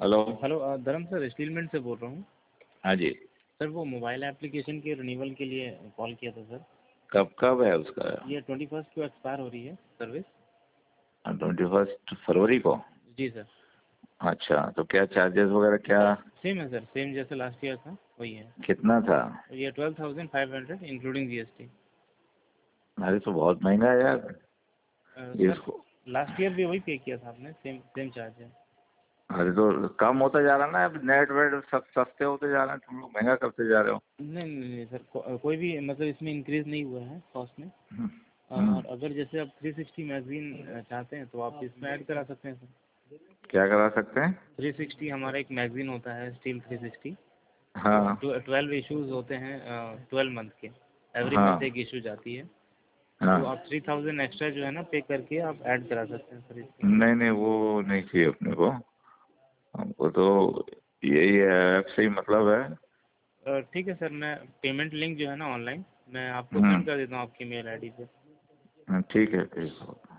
Hello. Hello Dharam sir, स्टीलमेंट से बोल रहा हूँ। हाँ जी। सर वो मोबाइल एप्लीकेशन के रिन्यूअल के लिए कॉल किया था सर। कब कब है उसका? ये 21 को एक्सपायर हो रही है सर्विस। 21 फरवरी को? जी सर। अच्छा, तो क्या चार्जेस वगैरह क्या? सेम है सर, सेम जैसे लास्ट ईयर था वही है। कितना था? ये 12,500 इंक्लूडिंग जीएसटी। अरे तो बहुत महंगा है यार सर इसको। लास्ट ईयर भी वही पे किया था आपने, सेम सेम चार्ज है। अरे तो कम होता जा रहा ना, अब नेट वेट सब सस्ते होते जा रहे हैं, तुम लोग महंगा करते जा रहे हो। नहीं नहीं नहीं सर, कोई भी मतलब इसमें इंक्रीज नहीं हुआ है कॉस्ट में। हम्म, और अगर जैसे आप 360 मैगजीन चाहते हैं तो आप इसमें ऐड करा सकते हैं सर। क्या करा सकते हैं? 360 हमारा एक मैगजीन होता है, स्टील 360। हाँ 12 इश्यूज होते हैं 12 मंथ के। एवरी हाँ मंथ एक इशू जाती है। हाँ। तो आप 3000 एक्स्ट्रा जो है ना पे करके आप ऐड करा सकते हैं सर इसमें। नहीं नहीं, वो नहीं चाहिए अपने को। हमको तो यही ऐप से ही मतलब है। ठीक है सर, मैं पेमेंट लिंक जो है ना ऑनलाइन मैं आपको हम्म। सेंड कर देता हूँ आपकी मेल आईडी पे। ठीक है, ठीक है।